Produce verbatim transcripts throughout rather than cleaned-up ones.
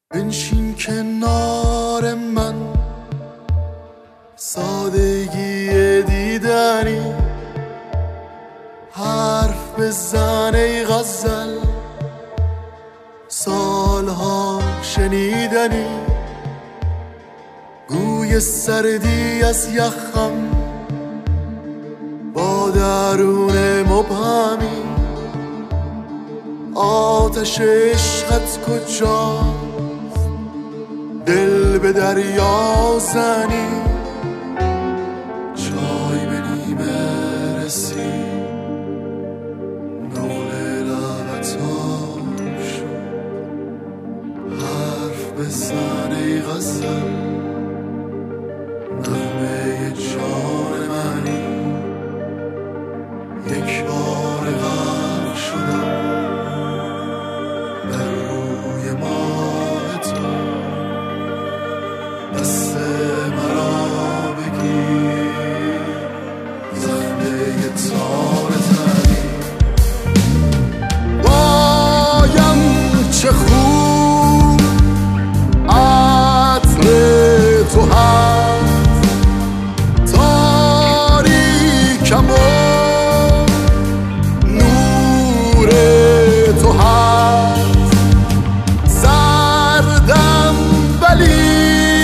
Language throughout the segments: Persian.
بنشین کنار من، سادگی دیدنی، حرف بزن ای غزل، سالها شنیدنی، گوی سردی از یخم با درون مبهمی، آتش عشقت کجاست دل به دریا زنی، چای به نیمه رسید نقل لبت شد، حرف بزن ای غزل، نغمه جان منی، یک بار غرق شدم در روی ماه تو، دست مرا بگیر زخمه تار تنی، وایم چه خوب عطر تو هست، تاریکم و نور تو هست، سردم ولی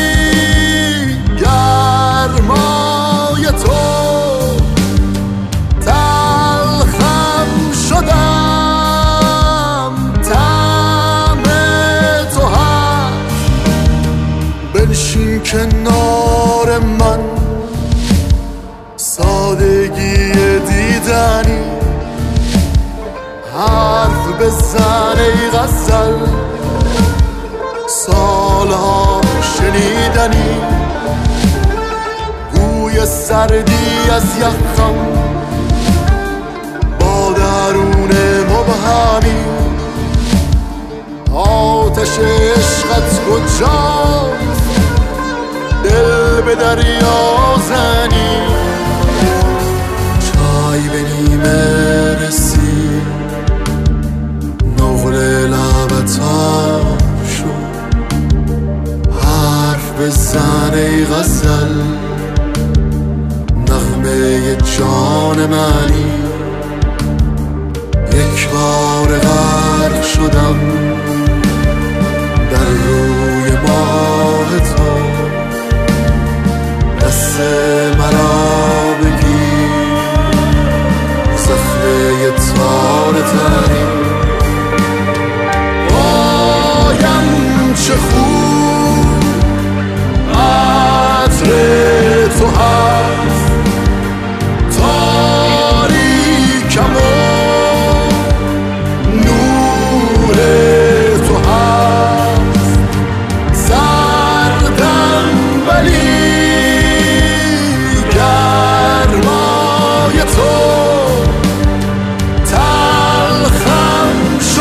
گرمای تو، تلخم شدم طعم تو هست، بنشین کنار من، سادگی دیدنی، حرف بزن ای غزل، سالها شنیدنی، گوی سردی از یخم با درون مبهمی، آتش عشقت کجاست دل به دریا زنی، چای به نیمه رسید نقل لبت شد، حرف بزن ای غزل، نغمه جان منی، یک بار غرق شدم در روی ماه تو، دست مرا بگیر زخمه تار تنی، وایم چه خوب عطر تو هست، تاریکم و نور تو هست، سردم ولی گرمای تو، تلخم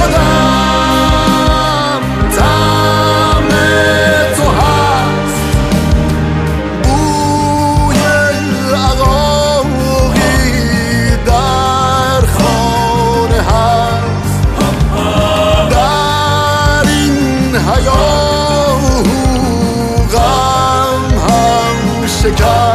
شدم طعم تو هست، بوی عقاقی در خانه هست، در این حیاط غم هم شکست.